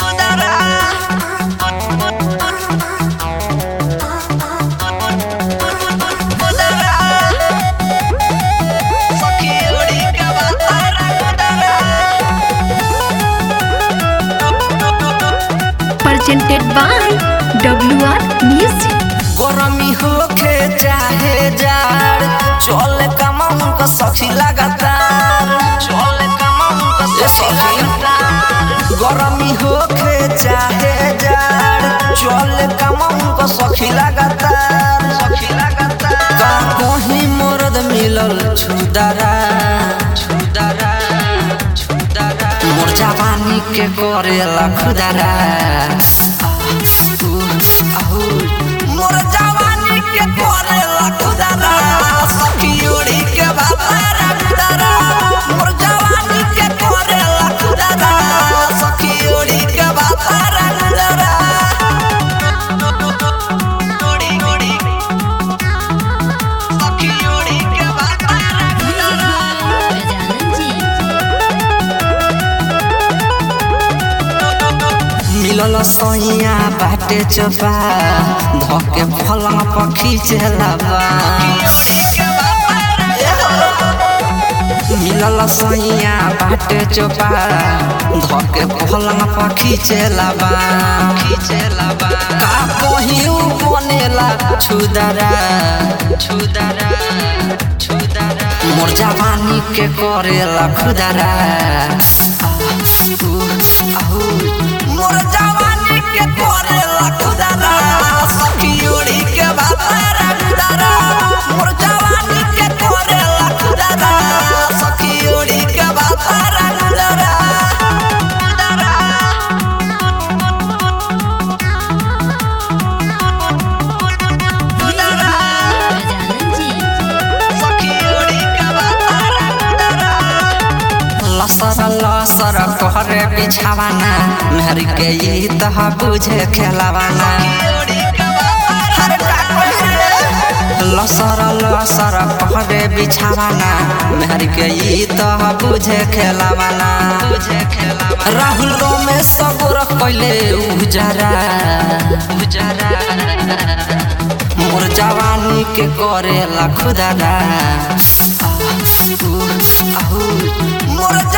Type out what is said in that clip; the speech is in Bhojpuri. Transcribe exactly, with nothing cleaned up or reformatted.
presented by W R Music। गरमी होखे चाहे जाड़ चल कमाऊं का सखी लगातार चल कमाऊं का सखी लगातार गरमी होखे चाहे जाड़ चल कमाऊं का सखी लगातार सखी लगातार का कोही मर्द मिलल छुदारा छुदारा छुदारा मोर जवानी के करेला खुदारा मोर जवानी के करेला खुदारा सखी उड़ी के बातारा खुदारा मोर जवानी के करेला खुदारा सखी उड़ी के बातारा खुदारा उड़ी उड़ी सखी उड़ी के बातारा खुदारा मिलल सैया बाटे चोपा धके फलंग पखी चलावा मिलल सैया बाटे चोपा धके फलंग पखी चलावा चलावा का कहियो बनेला छुदारा छुदारा छुदारा मोर जवानी के करेला खुदारा मोर जवानी के करेला खुदारा सखी उड़ी के बातारा खुदारा मोर जवानी के करेला खुदारा सखी उड़ी के बातारा खुदारा खुदारा खुदारा सखी उड़ी के बातारा खुदारा लसर लसर कहरे बिछावाना मेहर के ये तह बुझे खेलावाना लसर लसर कहरे बिछावाना मेहर के ये तह बुझे खेलावाना राहुल में सबूर कैले उजारा उजारा मोर जवानी के करेला खुदारा मोर